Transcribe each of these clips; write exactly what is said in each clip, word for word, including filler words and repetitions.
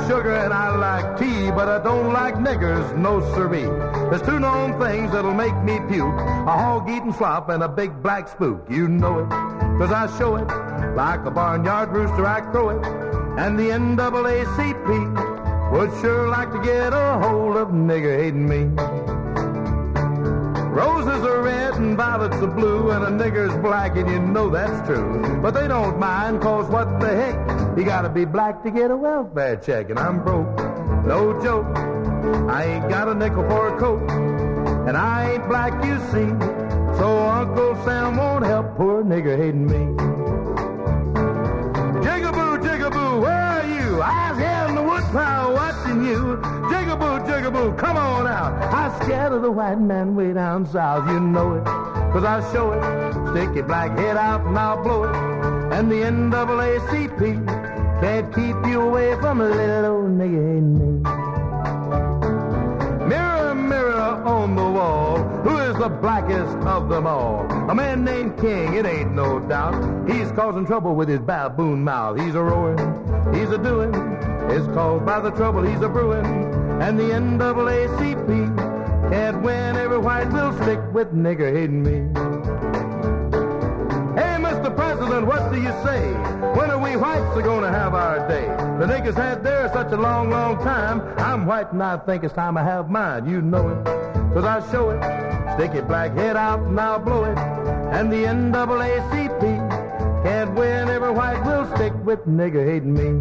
sugar and I like tea, but I don't like niggers, no siree. There's two known things that'll make me puke, a hog-eating slop and a big black spook. You know it, 'cause I show it. Like a barnyard rooster, I crow it. And the N double A C P would sure like to get a hold of nigger-hating me. Roses are red and violets are blue, and a nigger's black, and you know that's true. But they don't mind, 'cause what the heck, you gotta be black to get a welfare check. And I'm broke, no joke, I ain't got a nickel for a coat, and I ain't black, you see, so Uncle Sam won't help poor nigger-hating me. Jigaboo, jigaboo, where are you? I was here in the woodpile watching you. Jigaboo, jigaboo, come on out. I'm scared of the white man way down south. You know it, 'cause I show it. Stick your black head out and I'll blow it. And the N double A C P can't keep you away from a little old nigger-hating me. Mirror, mirror on the wall, who is the blackest of them all? A man named King, it ain't no doubt. He's causing trouble with his baboon mouth. He's a roaring, he's a doing. It's caused by the trouble he's a brewing. And the N double A C P can't win. Every white will stick with nigger-hating me. Hey, Mister President, what do you say? When are we whites are gonna have our day? The niggers had theirs such a long, long time. I'm white and I think it's time I have mine. You know it, 'cause I show it. Stick your black head out and I'll blow it. And the N double A C P can't win. Every white will stick with nigger-hating me.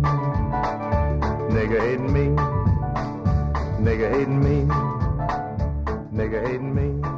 Nigger-hating me. Nigger-hating me. Nigger-hating me.